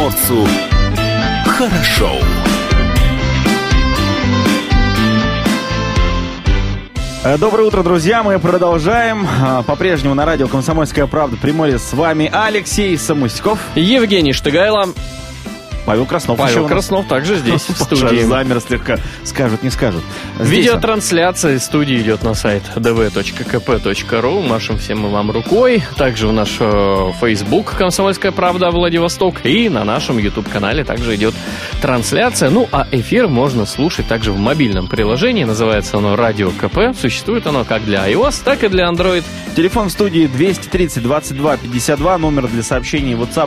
моцу хорошо. Доброе утро, друзья. Мы продолжаем. По-прежнему на радио «Комсомольская правда» Приморье. С вами Алексей Самуськов, Евгений Штыгайло, Павел Краснов. Павел Краснов также здесь, в студии. Замер слегка. Скажут, не скажут. Видеотрансляция из студии идет на сайт dv.kp.ru. Машем всем мы вам рукой. Также в наш Facebook «Комсомольская правда» Владивосток. И на нашем YouTube-канале также идет трансляция. Ну, а эфир можно слушать также в мобильном приложении. Называется оно «Радио КП». Существует оно как для iOS, так и для Android. Телефон в студии 230-22-52. Номер для сообщений WhatsApp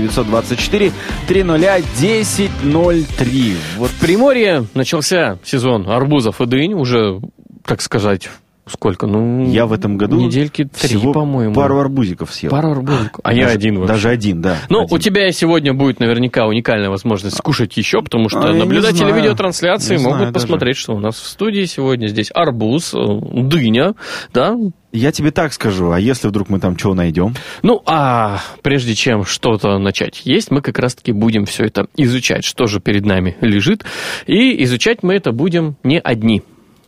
8-924-300-1003. Вот в Приморье начался сезон арбузов и дынь. Уже, так сказать, сколько? Ну, я в этом году недельки 3, по-моему. Пару арбузиков съел. Пару арбузиков. А я один вообще. Даже один, да. Ну, один. У тебя сегодня будет наверняка уникальная возможность скушать еще, потому что наблюдатели видеотрансляции могут посмотреть, что у нас в студии сегодня здесь арбуз, дыня, да? Я тебе так скажу, а если вдруг мы там чего найдем? Ну, а прежде чем что-то начать есть, мы как раз-таки будем все это изучать, что же перед нами лежит. И изучать мы это будем не одни.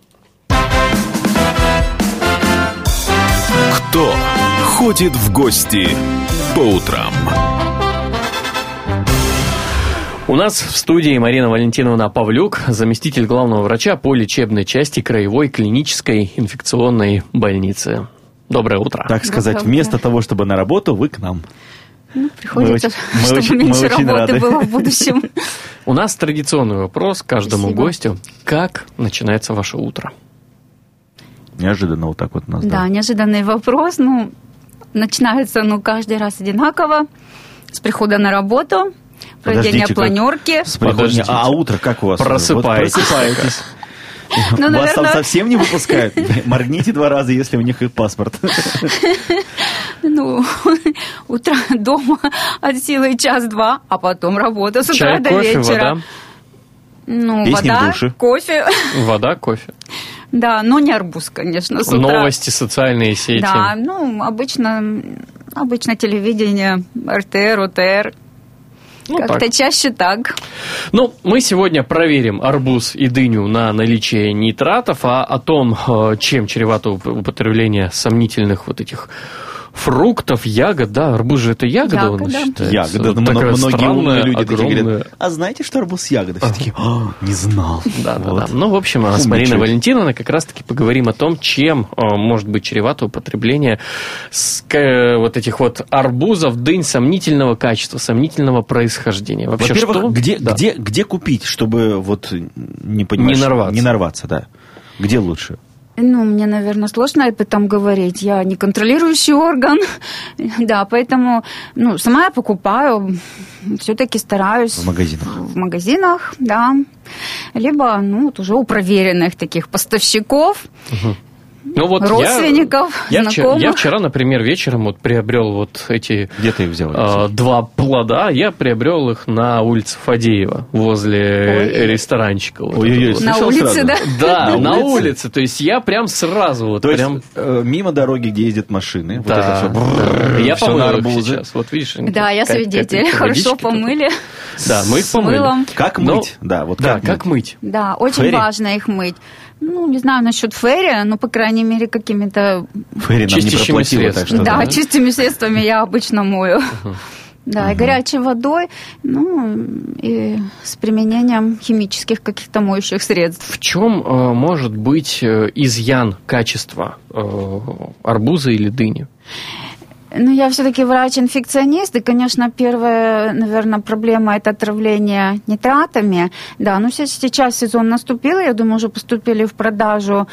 Кто ходит в гости по утрам? У нас в студии Марина Валентиновна Павлюк, заместитель главного врача по лечебной части Краевой клинической инфекционной больницы. Доброе утро. Так сказать, вместо того, чтобы на работу, вы к нам. Ну, приходится, чтобы меньше работы было в будущем. У нас традиционный вопрос каждому гостю. Как начинается ваше утро? Неожиданно вот так вот у нас. Да, неожиданный вопрос. Ну, начинается, каждый раз одинаково. С прихода на работу, проведения планерки. А утро как у вас? Просыпаетесь. Вас там совсем не выпускают? Моргните 2 раза, если у них их паспорт. Утро дома от силы час-два, а потом работа с утра до вечера. Песни в душе. Кофе. Вода, кофе. Да, но не арбуз, конечно, с утра. Новости, социальные сети. Да, обычно телевидение, РТР, ОТР. Как-то так. Чаще так. Мы сегодня проверим арбуз и дыню на наличие нитратов, а о том, чем чревато употребление сомнительных вот этих фруктов, ягод, да, арбуз же это ягода, он считается. Ягода, вот многие умные люди огромная. такие говорят, а знаете, что арбуз с ягодой? Все такие, не знал. Да. В общем, с Мариной Валентиновной как раз-таки поговорим о том, чем может быть чревато употребление вот этих вот арбузов, дынь сомнительного качества, сомнительного происхождения. Вообще, во-первых, где купить, чтобы не нарваться, да? Где лучше? Мне, наверное, сложно об этом говорить. Я не контролирующий орган, да, поэтому, сама я покупаю, все-таки стараюсь. В магазинах? В магазинах, да. Либо, уже у проверенных таких поставщиков. Родственников, знакомых. Я вчера, например, вечером приобрел эти... Где ты их взял? 2 плода. Я приобрел их на улице Фадеева, возле ресторанчика. На улице, да? Да, на улице. То есть я прям сразу... То есть мимо дороги, где ездят машины. Да. Я помыл их сейчас. Вот видишь. Да, я свидетель. Хорошо помыли. Да, мы их помыли. Как мыть? Да, как мыть. Да, очень важно их мыть. Не знаю насчет ферри, но, по крайней мере, какими-то... Ферри нам не проплатила, так что... Да, чистыми средствами я обычно мою. Да, и горячей водой, и с применением химических каких-то моющих средств. В чем может быть изъян качества арбуза или дыни? Я все-таки врач-инфекционист, и, конечно, первая, наверное, проблема – это отравление нитратами. Да, сейчас сезон наступил, я думаю, уже поступили в продажу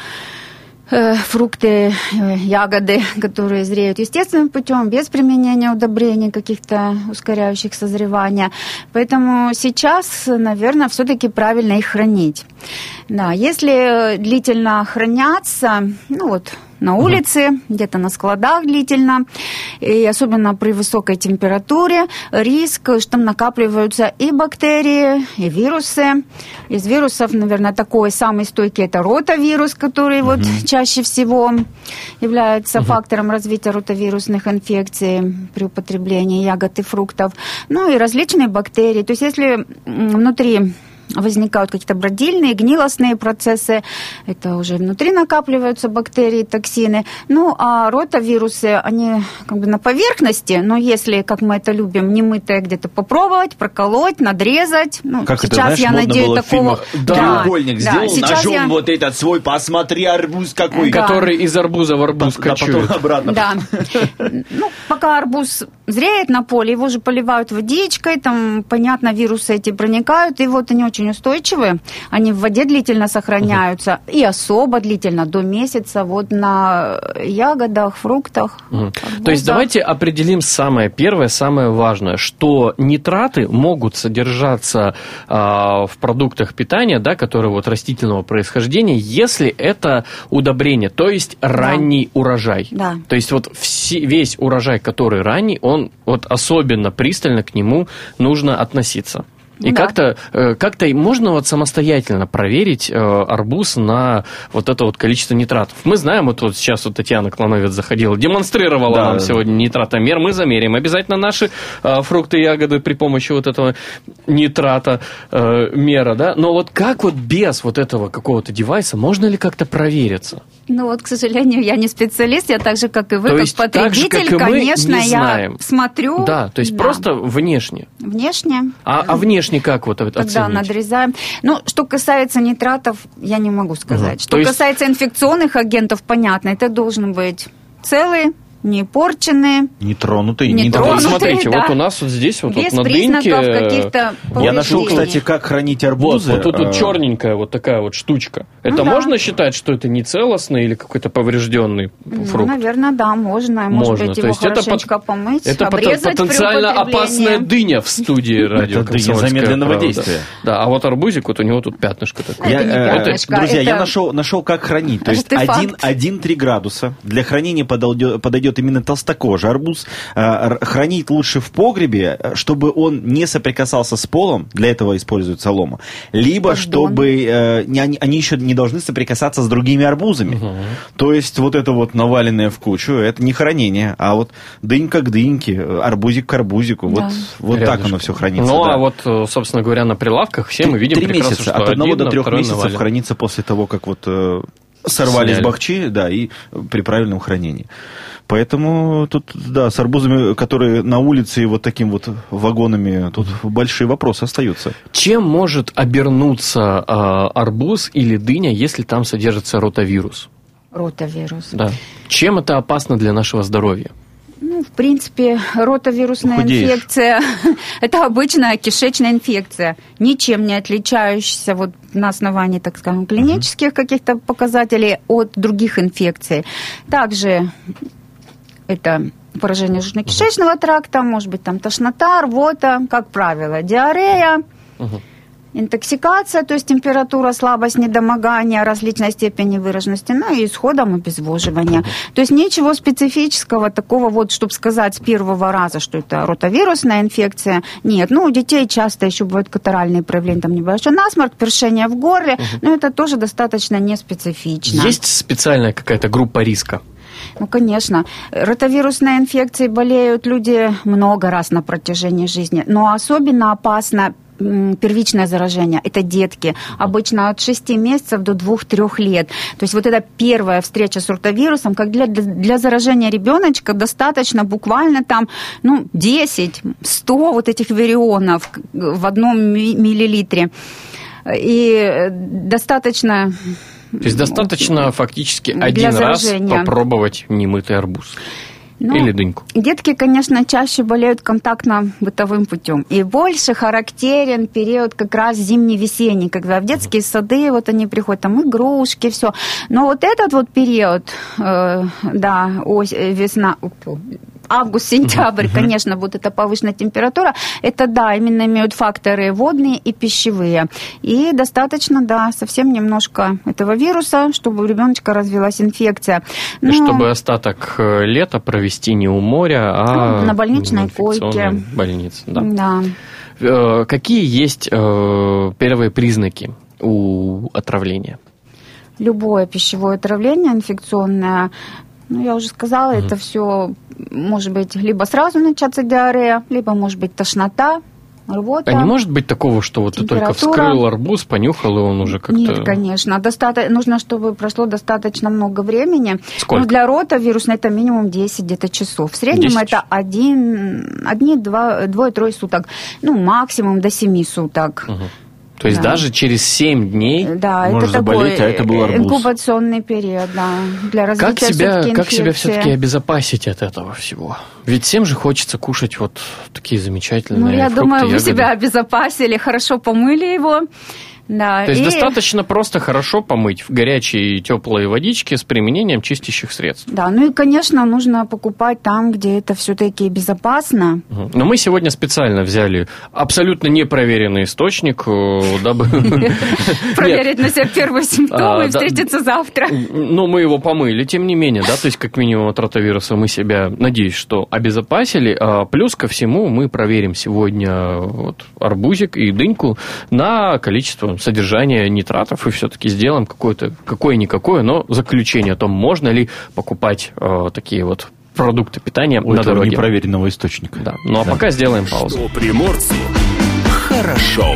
фрукты, ягоды, которые зреют естественным путем, без применения удобрений, каких-то ускоряющих созревания. Поэтому сейчас, наверное, все-таки правильно их хранить. Да, если длительно хранятся, на улице, где-то на складах длительно, и особенно при высокой температуре риск, что там накапливаются и бактерии, и вирусы. Из вирусов, наверное, такой самый стойкий – это ротавирус, который вот чаще всего является фактором развития ротавирусных инфекций при употреблении ягод и фруктов. Ну и различные бактерии. То есть если внутри возникают какие-то бродильные, гнилостные процессы, это уже внутри накапливаются бактерии, токсины. Ну, а ротавирусы, они как бы на поверхности, но если, как мы это любим, немытое где-то попробовать, проколоть, надрезать. Ну, как сейчас, это, знаешь, я надеюсь, было такого... треугольник сделал, ножом я... вот этот свой, посмотри, арбуз какой. Да. Который из арбуза в арбуз кочует. Потом обратно. Да. Ну, пока арбуз зреет на поле, его же поливают водичкой, там, понятно, вирусы эти проникают, и вот они очень устойчивые, они в воде длительно сохраняются, и особо длительно, до месяца, вот на ягодах, фруктах. То есть давайте определим самое первое, самое важное, что нитраты могут содержаться в продуктах питания, да, которые вот растительного происхождения, если это удобрение, то есть ранний урожай. Да. То есть вот весь урожай, который ранний, он вот особенно пристально к нему нужно относиться. И да. как-то можно вот самостоятельно проверить арбуз на вот это вот количество нитратов. Мы знаем, вот сейчас вот Татьяна Клановец заходила, демонстрировала нам сегодня нитратомер. Мы замерим обязательно наши фрукты и ягоды при помощи вот этого нитрата мера, да? Но вот как вот без вот этого какого-то девайса можно ли как-то провериться? Ну вот, к сожалению, я не специалист, я так же, как и вы, то как есть, потребитель, так же, как и мы, конечно, не знаем. Я смотрю. Да, то есть просто внешне. Внешне. А внешне как вот это оценить? Когда надрезаем. Ну, что касается нитратов, я не могу сказать. Что касается инфекционных агентов, понятно, это должен быть целый, не порченные. Нетронутые. Вот смотрите, да. Вот у нас вот здесь вот, без вот на дынке... каких-то повреждений. Я нашел, кстати, как хранить арбузы. Вот тут черненькая вот такая вот штучка. Это можно считать, что это не целостный или какой-то поврежденный фрукт? Ну, наверное, да, можно. Может быть, его хорошенько помыть, это обрезать потенциально опасная дыня в студии радио. Это дыня замедленного действия. Да, а вот арбузик, вот у него тут пятнышко такое. Друзья, я нашел, как хранить. То есть 1-3 градуса. Для хранения подойдет именно толстокожий арбуз. Хранить лучше в погребе, чтобы он не соприкасался с полом, для этого используют солому, либо чтобы они еще не должны соприкасаться с другими арбузами. То есть вот это вот наваленное в кучу, это не хранение, а вот дынька к дыньке, арбузик к арбузику. Да. Вот так оно все хранится. Ну, да. А вот, собственно говоря, на прилавках все мы видим 3 прекрасно, месяца, что от 1 до 3 месяцев навален. хранится после того, как вот сорвались бахчи, да, и при правильном хранении. Поэтому тут, да, с арбузами, которые на улице и вот таким вот вагонами, тут большие вопросы остаются. Чем может обернуться арбуз или дыня, если там содержится ротавирус? Ротавирус. Да. Чем это опасно для нашего здоровья? Ну, в принципе, ротавирусная инфекция – это обычная кишечная инфекция, ничем не отличающаяся вот на основании, так скажем, клинических каких-то показателей от других инфекций. Также это поражение желудочно-кишечного тракта, может быть, там тошнота, рвота, как правило, диарея, интоксикация, то есть температура, слабость, недомогание различной степени выраженности, ну и исходом обезвоживания. То есть ничего специфического такого вот, чтобы сказать с первого раза, что это ротавирусная инфекция, нет. Ну, у детей часто еще бывают катаральные проявления, там небольшой насморк, першение в горле, но это тоже достаточно неспецифично. Есть специальная какая-то группа риска? Ну, конечно. Ротавирусной инфекцией болеют люди много раз на протяжении жизни, но особенно опасно первичное заражение. Это детки. Обычно от 6 месяцев до 2-3 лет. То есть вот эта первая встреча с ротавирусом, как для заражения ребеночка достаточно буквально там, 10-100 вот этих вирионов в 1 миллилитре. И достаточно... То есть достаточно фактически один раз попробовать немытый арбуз. Или дыньку. Детки, конечно, чаще болеют контактно-бытовым путем. И больше характерен период как раз зимний-весенний, когда в детские сады вот они приходят, там игрушки, все. Но вот этот вот период, весна, август-сентябрь, конечно, будет эта повышенная температура. Это, да, именно имеют факторы водные и пищевые. И достаточно, да, совсем немножко этого вируса, чтобы у ребеночка развилась инфекция. И чтобы остаток лета провести не у моря, а на больничной койке. Больнице, да. Да. Какие есть первые признаки у отравления? Любое пищевое отравление инфекционное, я уже сказала, это все может быть либо сразу начаться диарея, либо может быть тошнота, рвота. А не может быть такого, что вот ты только вскрыл арбуз, понюхал, и он уже как-то... Нет, конечно. Нужно, чтобы прошло достаточно много времени. Сколько? Для ротавируса это минимум 10 где-то часов. В среднем это 2-3 суток. Максимум до 7 суток. Угу. То есть даже через 7 дней можно заболеть, а это был арбуз. Инкубационный период, да, для развития инфекции. Как себя все-таки обезопасить от этого всего? Ведь всем же хочется кушать вот такие замечательные я фрукты, думаю, ягоды. Вы себя обезопасили, хорошо помыли его. Да, то есть достаточно просто хорошо помыть в горячей теплой водичке с применением чистящих средств. Да, и, конечно, нужно покупать там, где это все-таки безопасно. Но мы сегодня специально взяли абсолютно непроверенный источник, дабы... Проверить на себя первые симптомы и встретиться завтра. Но мы его помыли, тем не менее, да, то есть как минимум от ротавируса мы себя, надеюсь, что обезопасили. Плюс ко всему мы проверим сегодня арбузик и дыньку на количество содержание нитратов и все-таки сделаем какое-никакое, но заключение о том, можно ли покупать такие вот продукты питания на дороге. Непроверенного источника. Да. А пока сделаем паузу. Что приморцу хорошо.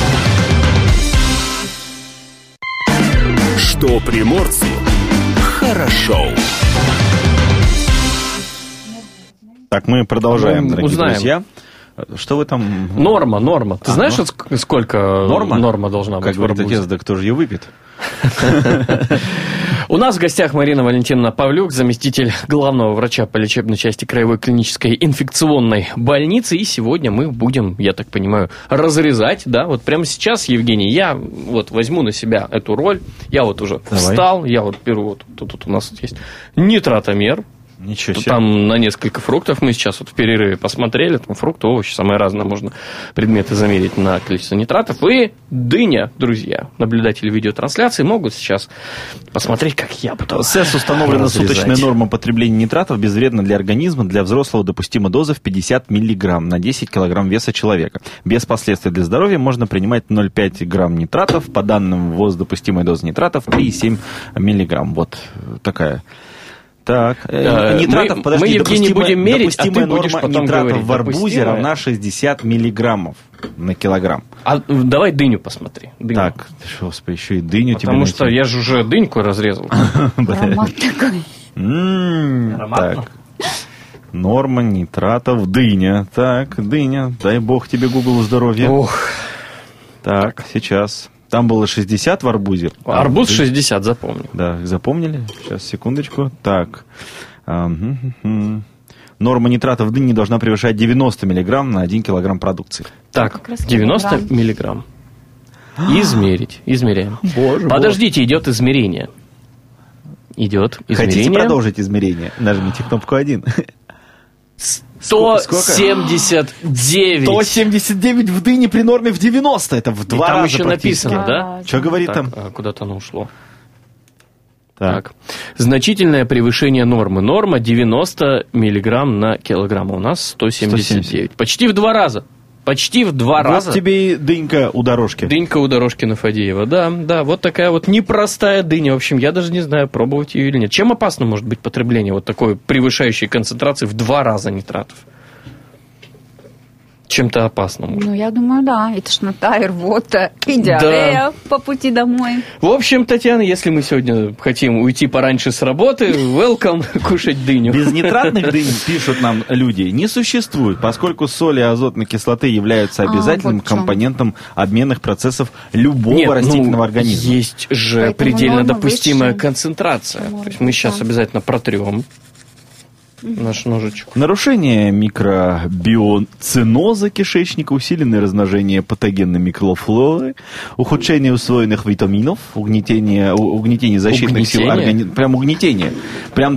Что приморцу хорошо. Так, мы продолжаем, дорогие узнаем. Друзья. Что вы там... Норма. Ты знаешь, сколько норма должна быть как в арбузе? говорит отец, да кто же ее выпьет? У нас в гостях Марина Валентиновна Павлюк, заместитель главного врача по лечебной части Краевой клинической инфекционной больницы. И сегодня мы будем, я так понимаю, разрезать, да, вот прямо сейчас, Евгений, я возьму на себя эту роль. Я уже встал, я беру, тут у нас есть нитратомер. Ничего себе. Там на несколько фруктов мы сейчас в перерыве посмотрели. Там фрукты, овощи, самое разное. Можно предметы замерить на количество нитратов. И дыня, друзья. Наблюдатели видеотрансляции могут сейчас посмотреть, как я буду СЭС установлена суточная норма потребления нитратов безвредна для организма. Для взрослого допустима доза в 50 миллиграмм на 10 килограмм веса человека. Без последствий для здоровья можно принимать 0,5 грамм нитратов. По данным ВОЗ, допустимая доза нитратов 3,7 миллиграмм. Вот такая... Так, нитратов, мы, Евгений, будем мерить, допустимая будешь норма потом нитратов говорить. в арбузе равна 60 миллиграммов на килограмм. Давай дыню посмотри. Дыню. Так, господи, еще и дыню тебе Потому что я же уже дыньку разрезал. Аромат такой. Так, норма нитратов дыня. Так, дыня, дай бог тебе, Google, здоровья. Так, сейчас... Там было 60 в арбузе. Арбуз 60, запомнил. Да, запомнили? Сейчас, секундочку. Так. Норма нитратов в дыне не должна превышать 90 миллиграмм на 1 килограмм продукции. Так, 90 миллиграмм. Измеряем. Подождите, идет измерение. Хотите продолжить измерение? Нажмите кнопку 1. 179. 179 в дыне при норме в 90. Это в 2 раза там еще практически. написано, да? Что говорит там? Куда-то оно ушло. Так. Значительное превышение нормы. Норма 90 миллиграмм на килограмм. У нас 179. Почти в 2 раза. Почти в 2 раза. Вот тебе и дынька у дорожки. Дынька у дорожки на Фадеева. Да, вот такая вот непростая дыня. В общем, я даже не знаю, пробовать ее или нет. Чем опасно может быть потребление вот такой превышающей концентрации в 2 раза нитратов? Чем-то опасным. Я думаю, да. И тошнота, и рвота, и диарея по пути домой. В общем, Татьяна, если мы сегодня хотим уйти пораньше с работы, welcome кушать дыню. Безнитратных дынь, пишут нам люди, не существует, поскольку соли и азотной кислоты являются обязательным компонентом обменных процессов любого растительного организма. Есть же предельно допустимая концентрация. То есть мы сейчас обязательно протрем. наш ножичек. Нарушение микробиоциноза кишечника, усиленное размножение патогенной микрофлоры, ухудшение усвоенных витаминов, угнетение защитных сил организма. Прям угнетение. Прям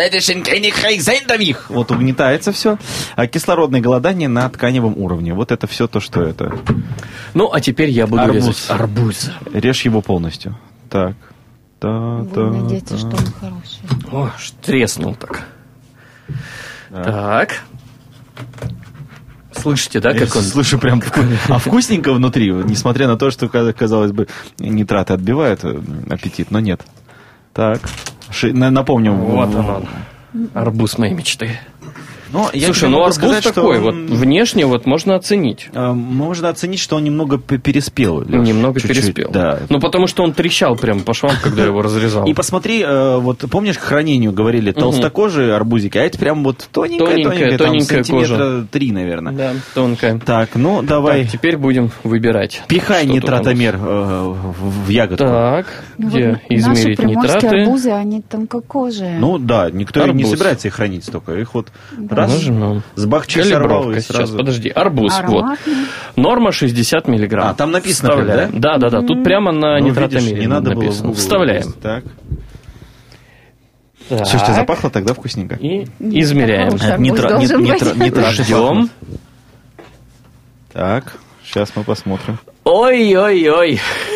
вот угнетается все. А кислородное голодание на тканевом уровне. Вот это все то, что это. Ну, а теперь я буду резать арбуз. Режь его полностью. Так. Вы надеетесь, что он хороший. О, треснул так. Так. Слышите, да, как он? Слышу прям вкусненько внутри, несмотря на то, что, казалось бы, нитраты отбивают аппетит, но нет. Так. Напомню. Вот он. Арбуз моей мечты. Но слушай, ну арбуз сказать, такой, вот внешне вот можно оценить. Можно оценить, что он немного переспел. Немного переспел. Да. Ну, потому что он трещал прям по швам, когда его разрезал. И посмотри, вот помнишь, к хранению говорили, толстокожие арбузики, а это прям вот тоненькая сантиметра 3, наверное. Да, тонкая. Так, ну давай. Так, теперь будем выбирать. Пихай нитратомер в ягодку. Так, где измерить нитраты? Наши приморские арбузы, они тонкокожие. Ну да, никто не собирается их хранить столько. Их вот с бахчи сорвал и сразу... Сейчас, подожди. Арбуз, вот. Норма 60 миллиграмм. А, там написано, да? Да. Тут прямо на нитратомере не надо написано. Было вставляем. Так. Слушайте, запахло тогда вкусненько. И измеряем. Нитрат. Ждем. Так, сейчас мы посмотрим. Ой-ой-ой.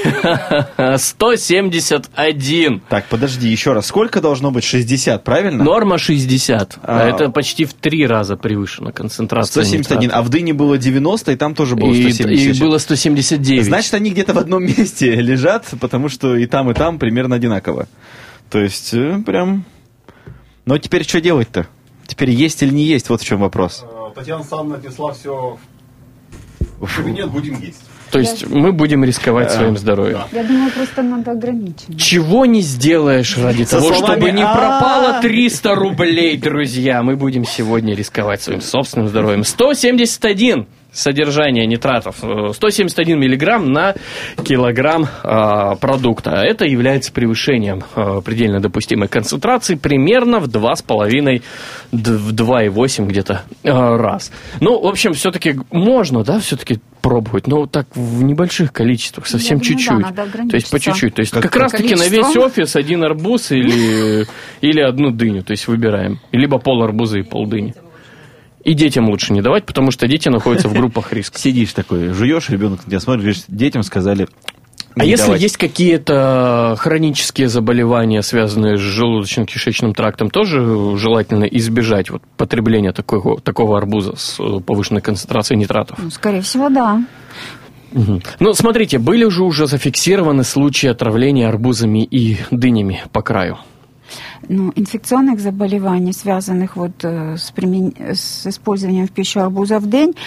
171. Так, подожди, еще раз. Сколько должно быть? 60, правильно? Норма 60. Это почти в 3 раза превышена концентрация 171. нитрата. А в дыне было 90, и там тоже было 170. И было 179. Значит, они где-то в одном месте лежат, потому что и там примерно одинаково. То есть, прям... Но теперь что делать-то? Теперь есть или не есть? Вот в чем вопрос. Татьяна Александровна отнесла все в кабинет, будем есть. То есть мы будем рисковать своим здоровьем. Я думаю, просто надо ограничить. Чего не сделаешь ради того, чтобы не пропало 300 рублей, друзья. Мы будем сегодня рисковать своим собственным здоровьем. 171 содержание нитратов, 171 миллиграмм на килограмм продукта. Это является превышением предельно допустимой концентрации примерно в 2,8 где-то раз. Ну, в общем, все-таки можно, да, все-таки пробовать, но так в небольших количествах, совсем чуть-чуть. Да, то есть по чуть-чуть. То есть как раз-таки на весь офис один арбуз или одну дыню. То есть выбираем. Либо пол арбуза и пол дыни. И детям лучше не давать, потому что дети находятся в группах риска. Сидишь такой, жуешь, ребенок на тебя смотрит, говоришь, детям сказали... А если есть какие-то хронические заболевания, связанные с желудочно-кишечным трактом, тоже желательно избежать вот потребления такого арбуза с повышенной концентрацией нитратов? Ну, скорее всего, да. Угу. Ну, смотрите, были же уже зафиксированы случаи отравления арбузами и дынями по краю. Ну, инфекционных заболеваний, связанных вот с использованием в пищу арбуза в день,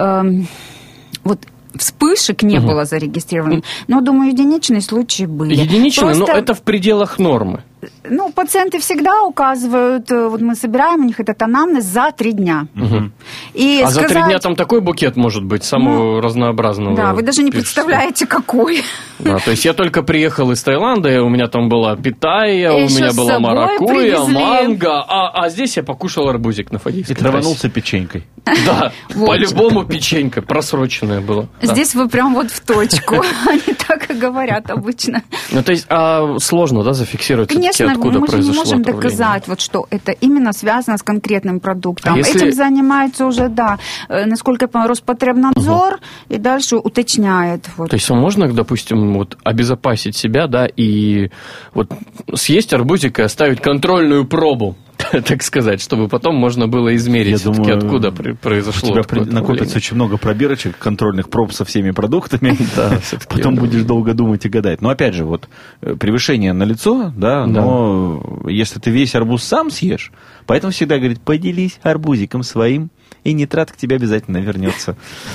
вот вспышек не было зарегистрировано, но, думаю, единичные случаи были. Единичные, но это в пределах нормы. Ну, пациенты всегда указывают, вот мы собираем у них этот анамнез за 3 дня. Угу. И за 3 дня там такой букет может быть, самого разнообразного. Да, вы даже не представляете, какой. Да, то есть я только приехал из Таиланда, у меня там была питая, у меня была маракуйя, манго, а здесь я покушал арбузик на Фадийской. И траванулся печенькой. Да, по-любому печенька, просроченная была. Здесь вы прям вот в точку, они так и говорят обычно. Ну, то есть сложно, да, зафиксировать? Конечно, мы же не можем доказать, вот, что это именно связано с конкретным продуктом. Этим занимается уже, да, насколько я понимаю, Роспотребнадзор, и дальше уточняет. Вот. То есть можно, допустим, вот, обезопасить себя, да, и вот съесть арбузик и оставить контрольную пробу, так сказать, чтобы потом можно было измерить, все-таки откуда произошло. У тебя накопится очень много пробирочек, контрольных проб со всеми продуктами. Потом будешь долго думать и гадать. Но опять же, вот превышение налицо, да, но если ты весь арбуз сам съешь, поэтому всегда говорит, поделись арбузиком своим, и нитрат к тебе обязательно вернется.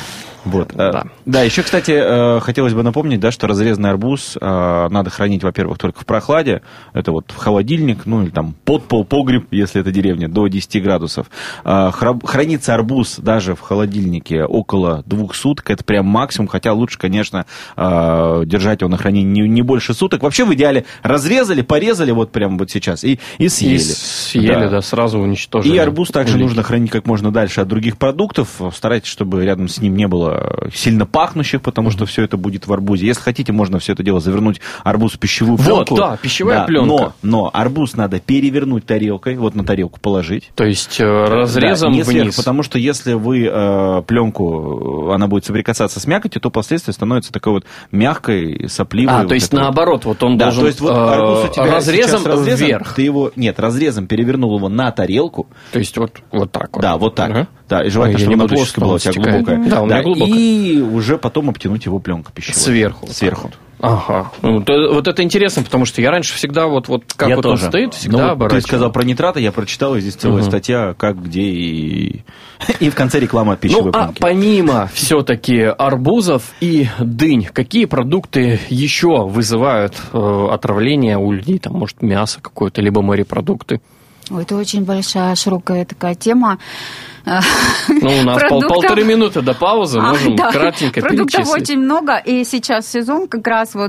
Вот. Да, еще, кстати, хотелось бы напомнить, да, что разрезанный арбуз надо хранить, во-первых, только в прохладе. Это вот в холодильник, ну или там подпол, погреб, если это деревня, до 10 градусов. Хранится арбуз даже в холодильнике около 2 суток. Это прям максимум, хотя лучше, конечно, держать его на хранении не больше суток. Вообще в идеале разрезали, порезали вот прямо вот сейчас и съели. И съели, да, сразу уничтожили. И арбуз также нужно хранить как можно дальше от других продуктов. Старайтесь, чтобы рядом с ним не было сильно пахнущих, потому что все это будет в арбузе. Если хотите, можно все это дело завернуть арбуз в пищевую пленку. Вот, да, пищевая пленка. Но арбуз надо перевернуть тарелкой, вот на тарелку положить. То есть разрезом не вниз. Сверху, потому что если вы пленку, она будет соприкасаться с мякотью, то впоследствии становится такой вот мягкой, сопливой. То есть наоборот, вот он должен то есть вот арбуз у тебя разрезом вверх. Ты его, разрезом перевернул его на тарелку. То есть вот так вот. Да, вот так. Ага. Да, и желательно, чтобы она плоская была, у тебя глубокая. Да, у меня глубокая. И уже потом обтянуть его пленкой пищевой. Сверху. Ага. Вот это интересно, потому что я раньше всегда вот как я вот тоже. Он стоит, всегда оборачивал. Ты сказал про нитраты, я прочитал, и здесь целая статья, как, где и в конце реклама от пищевой пленки. Помимо все-таки арбузов и дынь, какие продукты еще вызывают отравление у людей? Там, может, мясо какое-то, либо морепродукты? Это очень большая, широкая такая тема. У нас полторы минуты до паузы, можем кратенько продуктов перечислить. очень много, и сейчас сезон как раз вот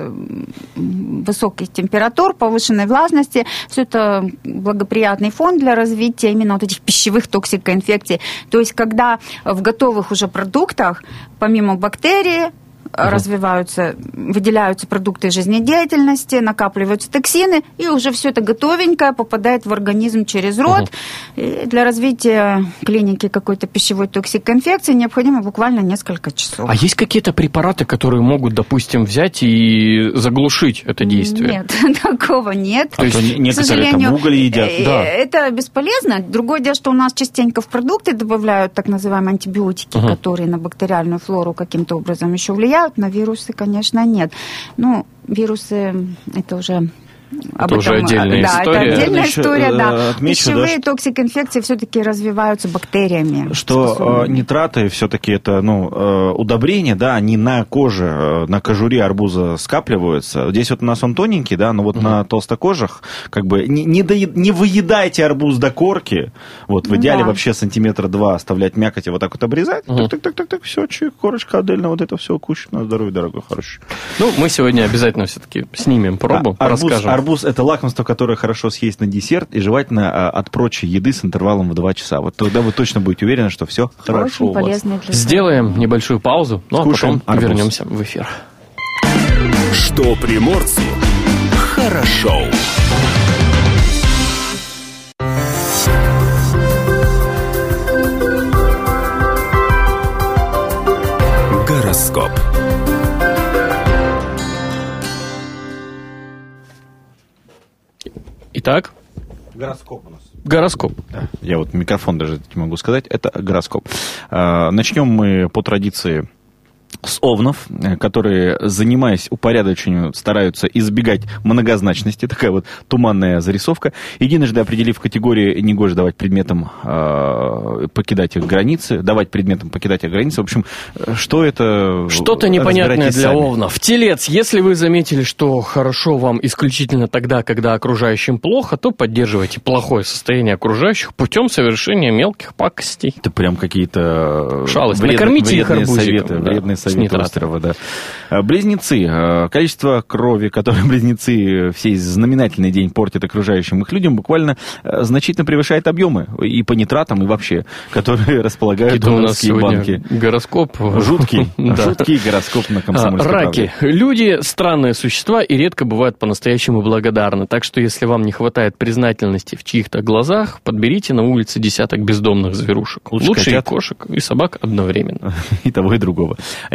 высоких температур, повышенной влажности. Все это благоприятный фон для развития именно вот этих пищевых токсикоинфекций. То есть, когда в готовых уже продуктах, помимо бактерий, развиваются, выделяются продукты жизнедеятельности, накапливаются токсины, и уже все это готовенькое попадает в организм через рот. И для развития клиники какой-то пищевой токсикоинфекции необходимо буквально несколько часов. А есть какие-то препараты, которые могут, допустим, взять и заглушить это действие? Нет, такого нет. То есть некоторые, к сожалению, там уголь едят. Это бесполезно. Другое дело, что у нас частенько в продукты добавляют так называемые антибиотики, которые на бактериальную флору каким-то образом еще влияют. На вирусы, конечно, нет. Вирусы это уже... Это уже отдельная история. Это отдельная история, да. Отмечу, пищевые токсикоинфекции все-таки развиваются бактериями. Что нитраты все-таки это удобрения, да, они на коже, на кожуре арбуза скапливаются. Здесь вот у нас он тоненький, да, но вот на толстокожих как бы не выедайте арбуз до корки. Вот в идеале вообще 2 сантиметра оставлять мякоть и вот так вот обрезать. Так, все, корочка отдельно, вот это все кушать на здоровье, дорогой, хороший. Мы сегодня обязательно все-таки снимем пробу, расскажем. Арбуз – это лакомство, которое хорошо съесть на десерт, и желательно от прочей еды с интервалом в 2 часа. Вот тогда вы точно будете уверены, что все хорошо у вас. Сделаем небольшую паузу, а потом арбуз. Вернемся в эфир. Что приморцу хорошо. Гороскоп. Итак, Гороскоп у нас. Гороскоп. Да. Я вот микрофон даже не могу сказать. Это гороскоп. Начнем мы по традиции с овнов, которые, занимаясь упорядочением, стараются избегать многозначности. Такая вот туманная зарисовка. Единожды определив категории, негоже давать предметам покидать их границы, В общем, что это? Что-то непонятное для сами. овнов. Телец, если вы заметили, что хорошо вам исключительно тогда, когда окружающим плохо, то поддерживайте плохое состояние окружающих путем совершения мелких пакостей. Это прям какие-то шалости. Накормите их арбузиком. Вредные советы острова, да. Близнецы. Количество крови, которое близнецы в сей знаменательный день портят окружающим их людям, буквально значительно превышает объемы и по нитратам, и вообще, которые располагают донорские банки. Гороскоп. Жуткий гороскоп на Комсомольской правде. Раки. Люди странные существа и редко бывают по-настоящему благодарны. Так что, если вам не хватает признательности в чьих-то глазах, подберите на улице десяток бездомных зверушек. Лучше и кошек, и собак одновременно. И того, и другого.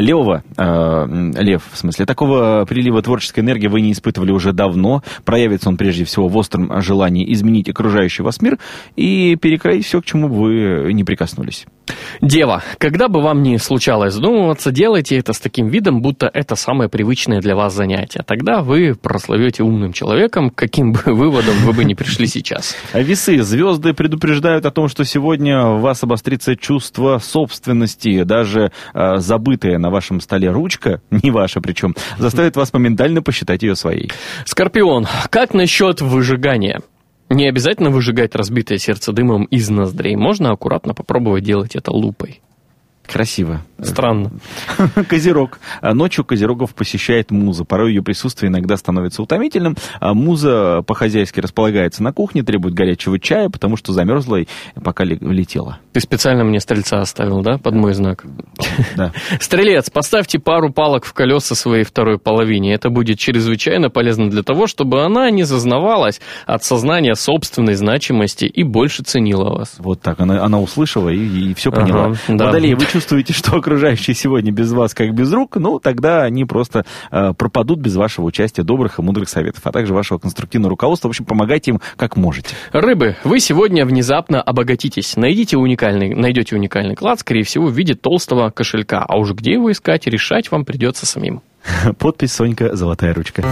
Лев, в смысле, такого прилива творческой энергии вы не испытывали уже давно. Проявится он прежде всего в остром желании изменить окружающий вас мир и перекроить все, к чему бы вы не прикоснулись. Дева, когда бы вам ни случалось задумываться, делайте это с таким видом, будто это самое привычное для вас занятие. Тогда вы прославите умным человеком, к каким бы выводом вы бы не пришли сейчас. А весы, звезды предупреждают о том, что сегодня у вас обострится чувство собственности. Даже забытая на вашем столе ручка, не ваша причем, заставит вас моментально посчитать ее своей. Скорпион, как насчет выжигания? Не обязательно выжигать разбитое сердце дымом из ноздрей. Можно аккуратно попробовать делать это лупой. Красиво. Странно. Козерог. Ночью козерогов посещает муза. Порой ее присутствие иногда становится утомительным. Муза по-хозяйски располагается на кухне, требует горячего чая, потому что замерзла и пока летела. Ты специально мне стрельца оставил, да, под мой знак? Да. Стрелец, поставьте пару палок в колеса своей второй половине. Это будет чрезвычайно полезно для того, чтобы она не зазнавалась от сознания собственной значимости и больше ценила вас. Вот так. Она услышала и все поняла. Ага, да. Водолей, вы чувствуете, что окружающие сегодня без вас как без рук, ну, тогда они просто пропадут без вашего участия, добрых и мудрых советов, а также вашего конструктивного руководства. В общем, помогайте им как можете. Рыбы, вы сегодня внезапно обогатитесь. Найдете уникальный клад, скорее всего, в виде толстого кошелька. А уж где его искать, решать вам придется самим. Подпись Сонька, золотая ручка.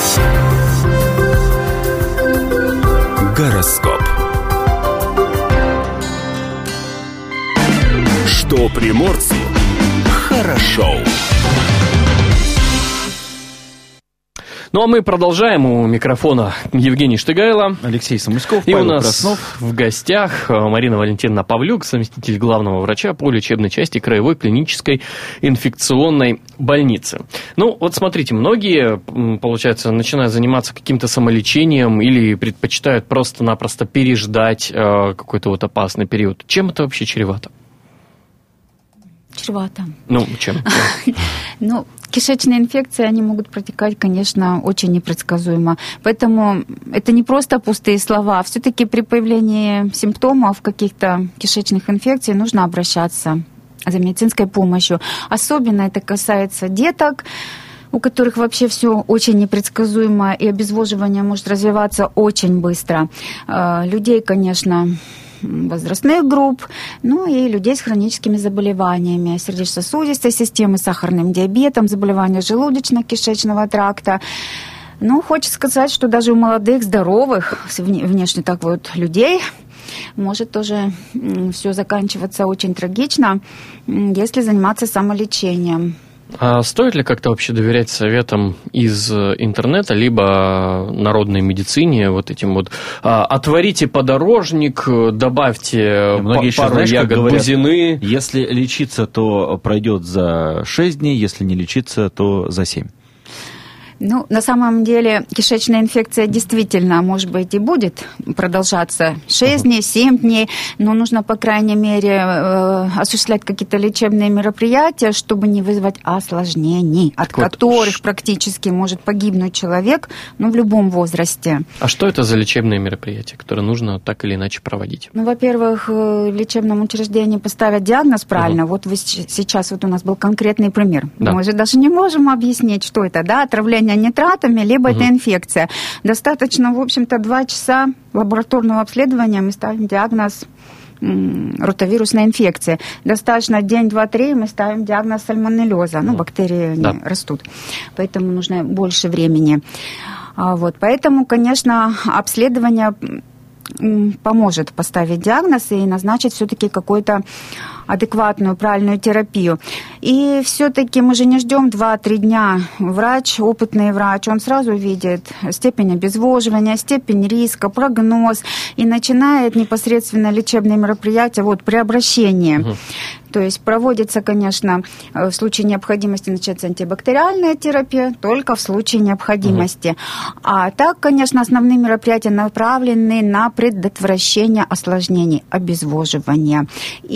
Гороскоп. Что приморцу хорошо. Ну, а мы продолжаем. У микрофона Евгений Штыгайло. Алексей Самуськов, И Павел у нас Краснов. в гостях Марина Валентиновна Павлюк, заместитель главного врача по лечебной части Краевой клинической инфекционной больницы. Ну, вот смотрите, многие, получается, начинают заниматься каким-то самолечением или предпочитают просто-напросто переждать какой-то вот опасный период. Чем это вообще чревато? Чревато. Ну, чем? Ну, кишечные инфекции, они могут протекать, конечно, очень непредсказуемо. Поэтому это не просто пустые слова. Все-таки при появлении симптомов каких-то кишечных инфекций нужно обращаться за медицинской помощью. Особенно это касается деток, у которых вообще все очень непредсказуемо, и обезвоживание может развиваться очень быстро. Людей, конечно, возрастных групп, ну и людей с хроническими заболеваниями сердечно-сосудистой системы, сахарным диабетом, заболевания желудочно-кишечного тракта. Ну, хочется сказать, что даже у молодых, здоровых, внешне так вот людей может тоже все заканчиваться очень трагично, если заниматься самолечением. А стоит ли как-то вообще доверять советам из интернета, либо народной медицине, вот этим вот отварите подорожник, добавьте пару ягод бузины? Если лечиться, то пройдет за 6 дней, если не лечиться, то за 7. Ну, на самом деле, кишечная инфекция действительно, может быть, и будет продолжаться 6 дней, 7 дней, но нужно, по крайней мере, осуществлять какие-то лечебные мероприятия, чтобы не вызвать осложнений, от которых практически может погибнуть человек, ну, в любом возрасте. А что это за лечебные мероприятия, которые нужно так или иначе проводить? Ну, во-первых, в лечебном учреждении поставят диагноз правильно. Вот вы сейчас вот у нас был конкретный пример. Да. Мы же даже не можем объяснить, что это, да, отравление нитратами, либо это инфекция. Достаточно, в общем-то, 2 часа лабораторного обследования, мы ставим диагноз ротавирусной инфекции. Достаточно день, 2, 3, мы ставим диагноз сальмонеллеза. Ну, бактерии не растут, поэтому нужно больше времени. Вот. Поэтому, конечно, обследование поможет поставить диагноз и назначить все-таки какую-то адекватную, правильную терапию. И все-таки мы же не ждем 2-3 дня. Врач, опытный врач, он сразу видит степень обезвоживания, степень риска, прогноз и начинает непосредственно лечебные мероприятия вот, при обращении. То есть проводится, конечно, в случае необходимости начать антибактериальная терапия, только в случае необходимости. А так, конечно, основные мероприятия направлены на предотвращение осложнений, обезвоживания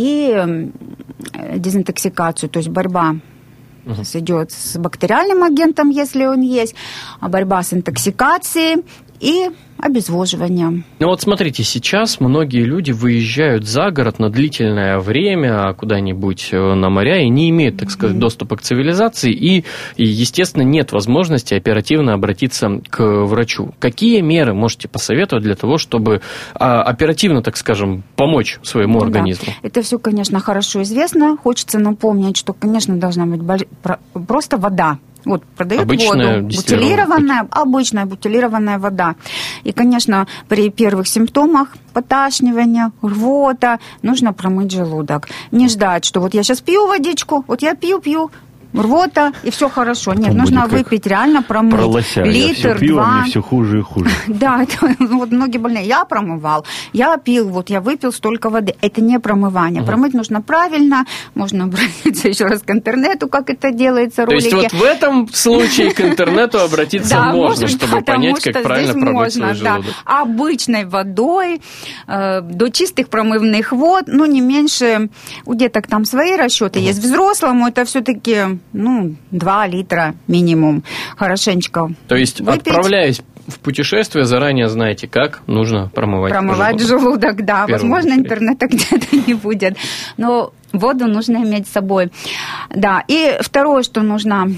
и дезинтоксикацию, то есть борьба идет с бактериальным агентом, если он есть, борьба с интоксикацией и обезвоживание. Ну вот смотрите, сейчас многие люди выезжают за город на длительное время куда-нибудь на моря и не имеют, так сказать, доступа к цивилизации, и, естественно, нет возможности оперативно обратиться к врачу. Какие меры можете посоветовать для того, чтобы оперативно, так скажем, помочь своему организму? Это все, конечно, хорошо известно. Хочется напомнить, что, конечно, должна быть просто вода. Вот, продают обычная воду, обычная бутилированная вода. И, конечно, при первых симптомах поташнивания, рвота, нужно промыть желудок. Не ждать, что вот я сейчас пью водичку, вот я пью, рвота, и все хорошо. Нет, нужно выпить, реально промыть. Про лося. Литр, я все пью, 2. а мне все хуже и хуже. Да, вот многие больные. Я промывал, я пил, вот я выпил столько воды. Это не промывание. Промыть нужно правильно. Можно обратиться еще раз к интернету, как это делается, ролики. То есть вот в этом случае к интернету обратиться можно, чтобы понять, как правильно промыть свой желудок. Обычной водой, до чистых промывных вод, не меньше, у деток там свои расчеты есть. Взрослому это все-таки 2 литра минимум. Хорошенечко То есть, выпить. Отправляясь в путешествие, заранее знаете, как нужно промывать желудок, да. Возможно, интернета где-то не будет. Но воду нужно иметь с собой. Да, и второе, что нужно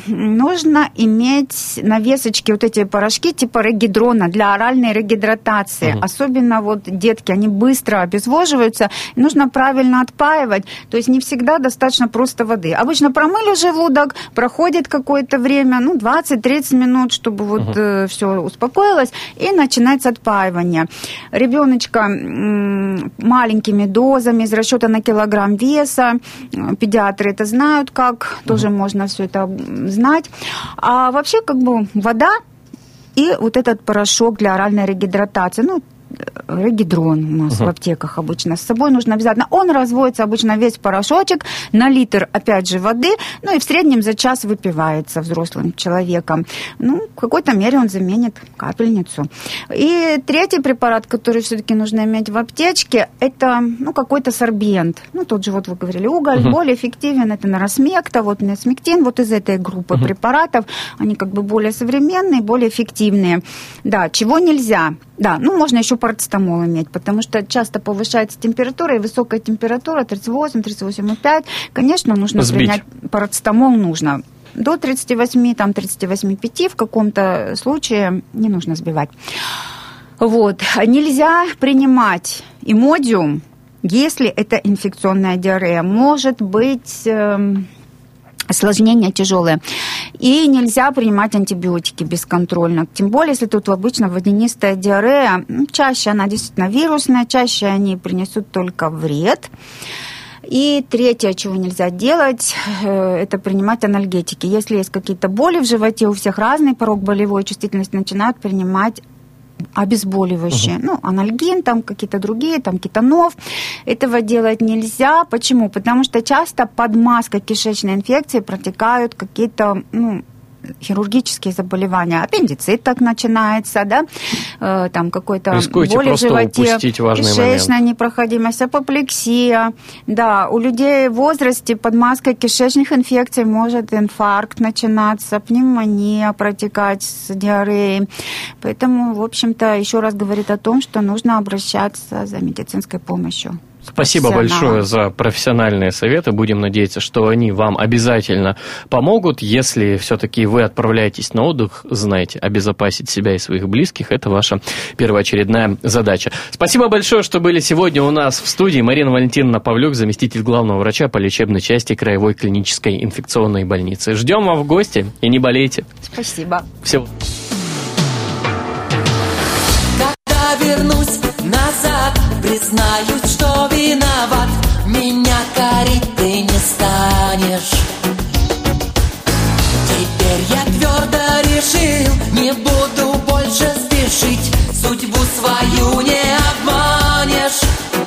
иметь на весочке вот эти порошки типа регидрона для оральной регидратации. Особенно вот детки, они быстро обезвоживаются, и нужно правильно отпаивать. То есть не всегда достаточно просто воды. Обычно промыли желудок, проходит какое-то время, 20-30 минут, чтобы все успокоилось, и начинается отпаивание. Ребеночка маленькими дозами из расчета на килограмм веса. Педиатры это знают, как тоже можно все это знать. А вообще вода и вот этот порошок для оральной регидратации, регидрон у нас в аптеках обычно с собой нужно обязательно. Он разводится обычно весь порошочек на литр, опять же, воды, и в среднем за час выпивается взрослым человеком. В какой-то мере он заменит капельницу. И третий препарат, который все-таки нужно иметь в аптечке, это какой-то сорбент. Тот же, вы говорили, уголь, более эффективен, это норосмекта, несмектин, из этой группы препаратов, они более современные, более эффективные. Да, чего нельзя? Да, можно еще парацетамол иметь, потому что часто повышается температура, и высокая температура, 38-38,5. Конечно, нужно принять парацетамол, нужно. До 38, 38,5 в каком-то случае не нужно сбивать. Нельзя принимать имодиум, если это инфекционная диарея. Может быть осложнения тяжелые. И нельзя принимать антибиотики бесконтрольно. Тем более, если тут обычно водянистая диарея, чаще она действительно вирусная, чаще они принесут только вред. И третье, чего нельзя делать, это принимать анальгетики. Если есть какие-то боли в животе, у всех разный порог болевой чувствительности, начинают принимать обезболивающие. Анальгин, какие-то другие, кетанов. Этого делать нельзя. Почему? Потому что часто под маской кишечной инфекции протекают какие-то, хирургические заболевания. Аппендицит так начинается, да? Какой-то боли в животе, кишечная непроходимость, апоплексия. Да, у людей в возрасте под маской кишечных инфекций может инфаркт начинаться, пневмония протекать с диареей. Поэтому, в общем-то, еще раз говорит о том, что нужно обращаться за медицинской помощью. Спасибо большое за профессиональные советы. Будем надеяться, что они вам обязательно помогут. Если все-таки вы отправляетесь на отдых, знайте, обезопасить себя и своих близких – это ваша первоочередная задача. Спасибо большое, что были сегодня у нас в студии. Марина Валентиновна Павлюк, заместитель главного врача по лечебной части Краевой клинической инфекционной больницы. Ждем вас в гости и не болейте. Спасибо. Всего. Когда вернусь назад, признаюсь, что виноват, меня корить ты не станешь. Теперь я твердо решил, не буду больше спешить, судьбу свою не обманешь.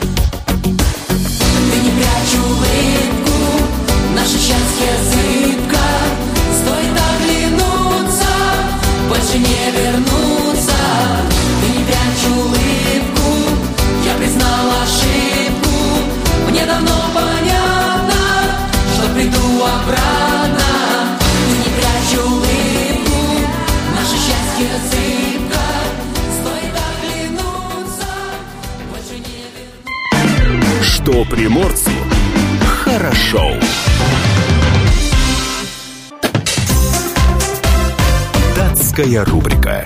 Ты не прячь улыбку, наше счастье зыбко, стоит оглянуться, больше не вернуться. Ты не прячь улыбку, я признал ошибку, мне давно понятно, что приду обратно. Ты не прячь улыбку, наше счастье зыбко, что приморцу хорошо. Датская рубрика.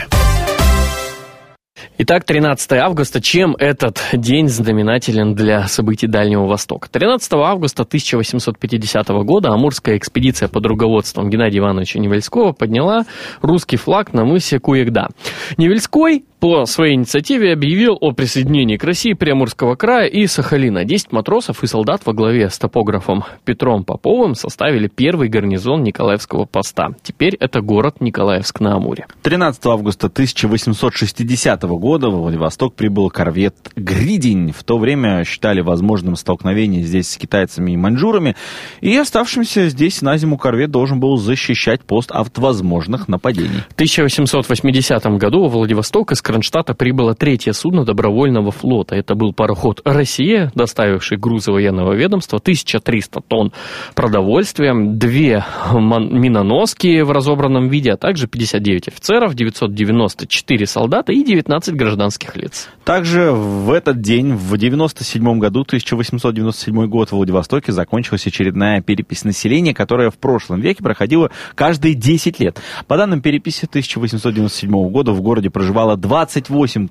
Итак, 13 августа. Чем этот день знаменателен для событий Дальнего Востока? 13 августа 1850 года Амурская экспедиция под руководством Геннадия Ивановича Невельского подняла русский флаг на мысе Куегда. Невельской по своей инициативе объявил о присоединении к России Приамурского края и Сахалина. 10 матросов и солдат во главе с топографом Петром Поповым составили первый гарнизон Николаевского поста. Теперь это город Николаевск-на-Амуре. 13 августа 1860 года во Владивосток прибыл корвет «Гридень». В то время считали возможным столкновение здесь с китайцами и маньчжурами, и оставшимся здесь на зиму корвет должен был защищать пост от возможных нападений. В 1880 году во Владивосток из Кронштадта прибыло третье судно добровольного флота. Это был пароход «Россия», доставивший грузы военного ведомства, 1300 тонн продовольствия, 2 миноноски в разобранном виде, а также 59 офицеров, 994 солдата и 19 гражданских лиц. Также в этот день, в 1997 году, 1897 год, в Владивостоке закончилась очередная перепись населения, которая в прошлом веке проходила каждые 10 лет. По данным переписи 1897 года в городе проживало 28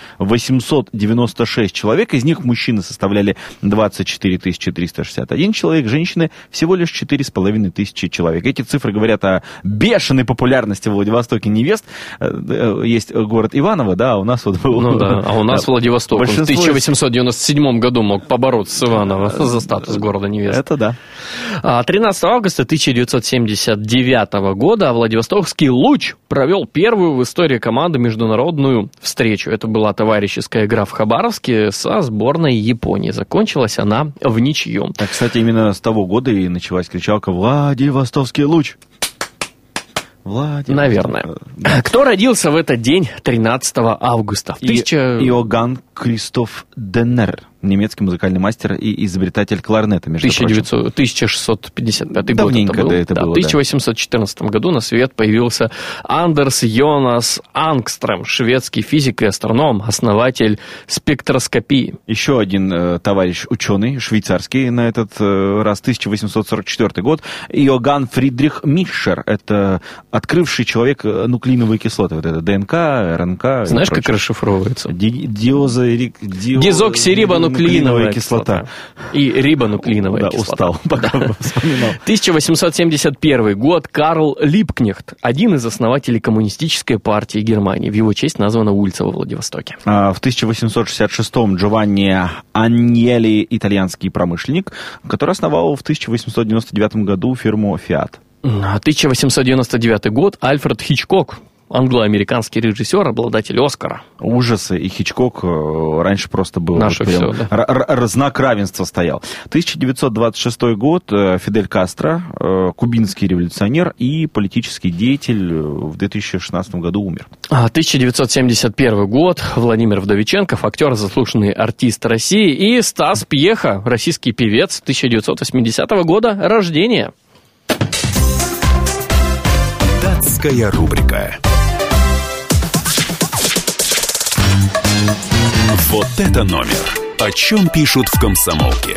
896 человек, из них мужчины составляли 24 361 человек, женщины всего лишь 4,5 тысячи человек. Эти цифры говорят о бешеной популярности в Владивостоке невест. Есть город Иваново, да, а у нас вот был... Ну да, а у нас Владивосток в 1897 году мог побороться с Иваново за статус города невест. Это да. 13 августа 1979 года Владивостокский «Луч» провел первую в истории команды международную встречу. Это была товарищеская игра в Хабаровске со сборной Японии. Закончилась она в ничью. А, кстати, именно с того года и началась кричалка «Владивостокский луч». Наверное. Да. Кто родился в этот день, 13 августа? Иоганн Кристоф Деннер, немецкий музыкальный мастер и изобретатель кларнета, между прочим. 1655 год Давненько это был. Это да, было, в 1814 году на свет появился Андерс Йонас Ангстрем, шведский физик и астроном, основатель спектроскопии. Еще один товарищ ученый, швейцарский, на этот раз 1844 год, Иоганн Фридрих Мишер. Это открывший человек нуклеиновые кислоты. Вот это ДНК, РНК. Знаешь, как расшифровывается? Дезоксирибонуклеиновая кислота. И рибонуклеиновая кислота. Устал, пока вспоминал. 1871 год. Карл Липкнехт, один из основателей коммунистической партии Германии. В его честь названа улица во Владивостоке. В 1866-м Джованни Аньелли, итальянский промышленник, который основал в 1899 году фирму Fiat. 1899 год. Альфред Хичкок, англо-американский режиссер, обладатель Оскара. Ужасы. И Хичкок раньше просто был... Наше все, да. Знак равенства стоял. 1926 год. Фидель Кастро, кубинский революционер и политический деятель, в 2016 году умер. 1971 год. Владимир Вдовиченков, актер, заслуженный артист России. И Стас Пьеха, российский певец, 1980 года рождения. Датская рубрика. Вот это номер. О чем пишут в «Комсомолке».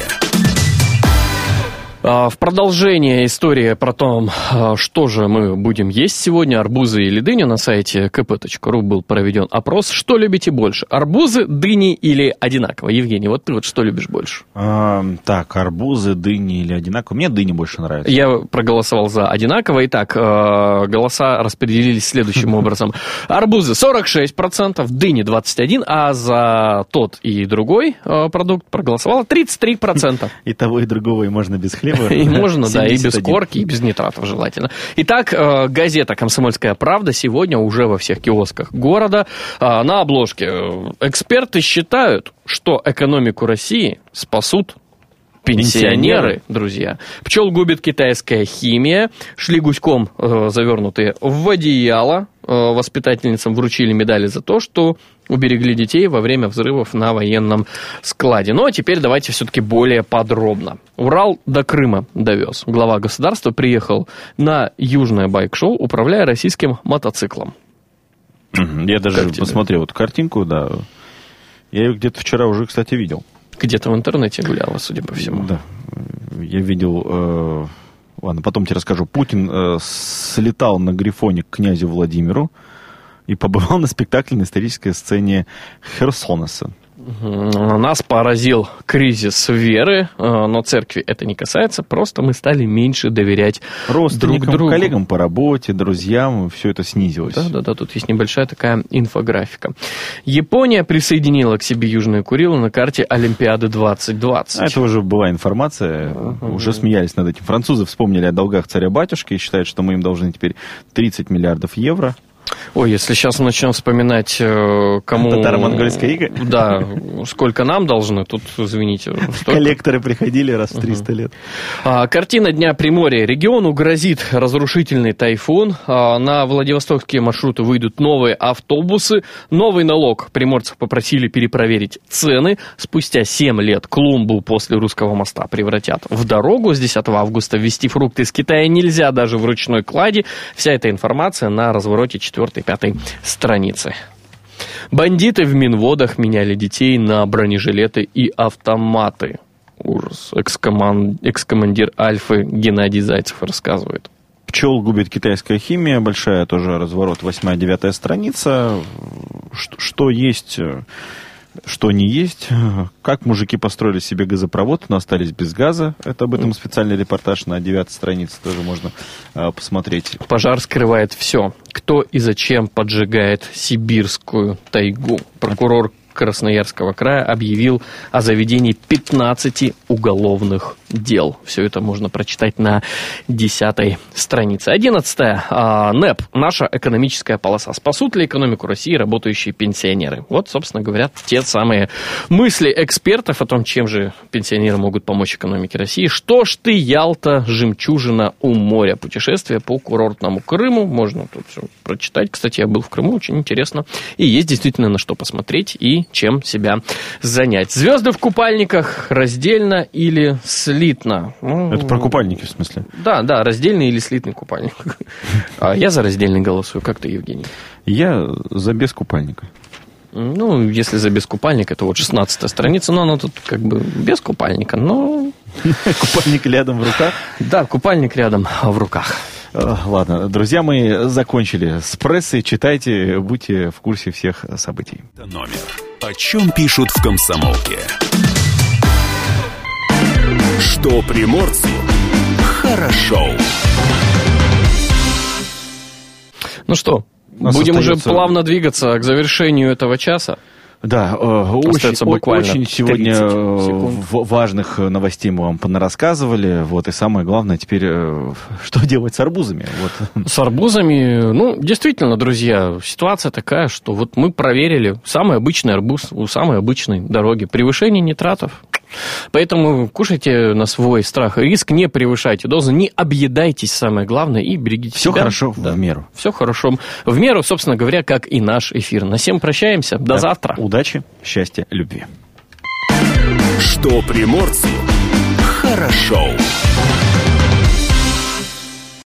В продолжение истории про то, что же мы будем есть сегодня, арбузы или дыню, на сайте kp.ru был проведен опрос. Что любите больше, арбузы, дыни или одинаково? Евгений, вот ты вот что любишь больше? Так, арбузы, дыни или одинаково? Мне дыни больше нравятся. Я проголосовал за одинаково. Итак, голоса распределились следующим образом. Арбузы 46%, дыни 21%, а за тот и другой продукт проголосовало 33%. И того, и другого, и можно без хлеба. И можно, да, и без корки, и без нитратов желательно. Итак, газета «Комсомольская правда» сегодня уже во всех киосках города. На обложке эксперты считают, что экономику России спасут пенсионеры, друзья. Пчел губит китайская химия. Шли гуськом завернутые в одеяло. Воспитательницам вручили медали за то, что уберегли детей во время взрывов на военном складе. Ну, а теперь давайте все-таки более подробно. Урал до Крыма довез. Глава государства приехал на южное байк-шоу, управляя российским мотоциклом. Я даже посмотрел эту картинку, да. Я ее где-то вчера уже, кстати, видел. Где-то в интернете гуляла, судя по всему. Да. Я видел... Ладно, потом тебе расскажу. Путин слетал на Грифоне к князю Владимиру и побывал на спектакле на исторической сцене Херсонеса. Нас поразил кризис веры, но церкви это не касается, просто мы стали меньше доверять родственникам, друг другу. коллегам по работе, друзьям, все это снизилось. Да, тут есть небольшая такая инфографика. Япония присоединила к себе Южное Курилы на карте Олимпиады 2020. Это уже была информация, уже смеялись над этим. Французы вспомнили о долгах царя-батюшки и считают, что мы им должны теперь 30 миллиардов евро. Ой, если сейчас мы начнем вспоминать, кому... Татаро-монгольская ига? Да, сколько нам должны, тут, извините... Коллекторы приходили раз в 300 лет. Картина Дня Приморья. Региону грозит разрушительный тайфун. На Владивостокские маршруты выйдут новые автобусы. Новый налог. Приморцев попросили перепроверить цены. Спустя 7 лет клумбу после Русского моста превратят в дорогу. С 10 августа ввезти фрукты из Китая нельзя даже в ручной клади. Вся эта информация на развороте 4-5 страницы. Бандиты в Минводах меняли детей на бронежилеты и автоматы. Ужас. Экс-командир Альфы Геннадий Зайцев рассказывает. Пчел губит китайская химия. Большая тоже разворот. 8-9 страница. Что есть... Что не есть, как мужики построили себе газопровод, но остались без газа. Это об этом специальный репортаж на 9 странице, тоже можно посмотреть. Пожар скрывает все. Кто и зачем поджигает сибирскую тайгу? Прокурор Красноярского края объявил о заведении 15 уголовных дел. Все это можно прочитать на 10 странице. 11-я. НЭП. Наша экономическая полоса. Спасут ли экономику России работающие пенсионеры? Вот, собственно говоря, те самые мысли экспертов о том, чем же пенсионеры могут помочь экономике России. Что ж ты, Ялта, жемчужина у моря. Путешествие по курортному Крыму. Можно тут все прочитать. Кстати, я был в Крыму, очень интересно. И есть действительно на что посмотреть и чем себя занять. Звезды в купальниках раздельно или слитно? Это про купальники, в смысле? Да, раздельный или слитный купальник. Я за раздельный голосую. Как ты, Евгений? Я за без купальника. Ну, если за без купальника, то вот 16-я страница, но она тут как бы без купальника, но... Купальник рядом в руках? Да, купальник рядом в руках. Ладно, друзья, мы закончили с прессой. Читайте, будьте в курсе всех событий. Номер. О чем пишут в «Комсомолке». Что приморцу хорошо. Ну что, будем уже плавно двигаться к завершению этого часа. Да, очень сегодня важных новостей мы вам понарассказывали. Вот, и самое главное теперь, что делать с арбузами? Вот. С арбузами, ну, действительно, друзья, ситуация такая, что вот мы проверили самый обычный арбуз у самой обычной дороги. Превышение нитратов. Поэтому кушайте на свой страх и риск, не превышайте дозы, не объедайтесь, самое главное, и берегите себя. Все хорошо в меру. Все хорошо в меру, собственно говоря, как и наш эфир. На всем прощаемся. До завтра. Удачи, счастья, любви. Что приморцу хорошо.